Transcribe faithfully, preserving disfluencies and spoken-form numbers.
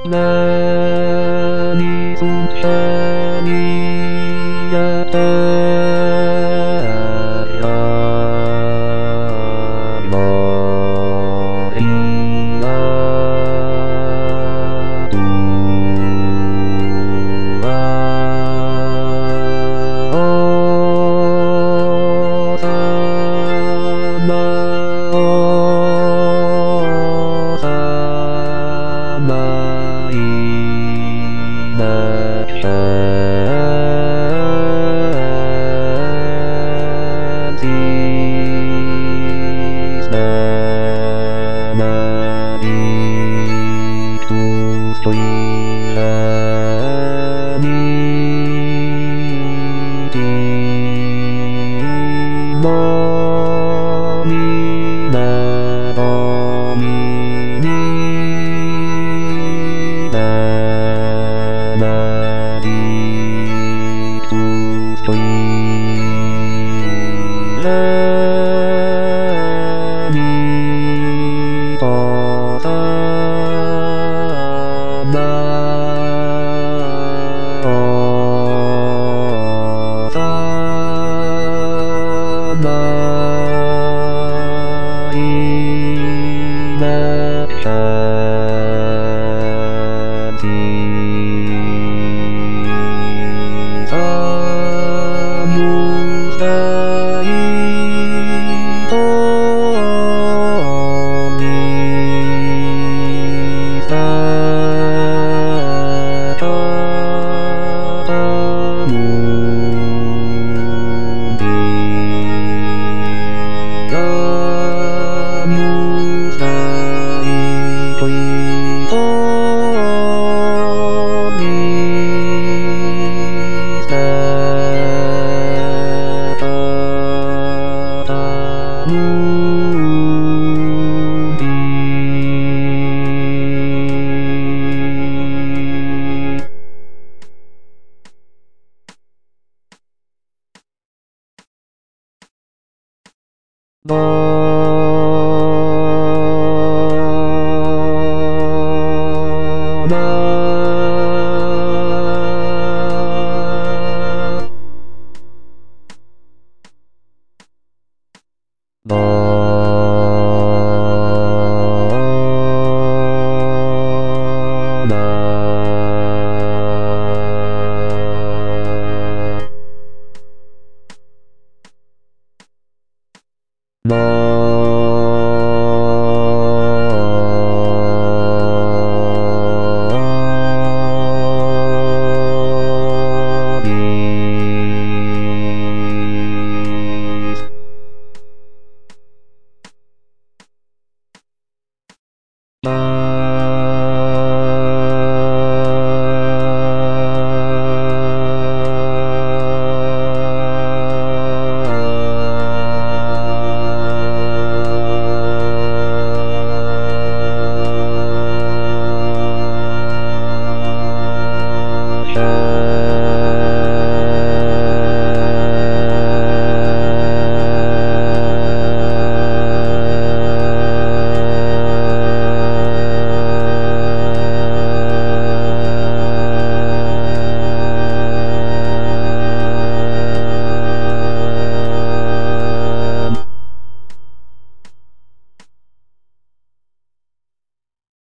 何すんしゃにやったやもいやとはおさまおさまいなしゃじすなまいとすといらにじもみなどみになまりとすといらにとさまおさまいなしゃじさむさいとにさたたむりやむさいといとにさたたむりどまどまま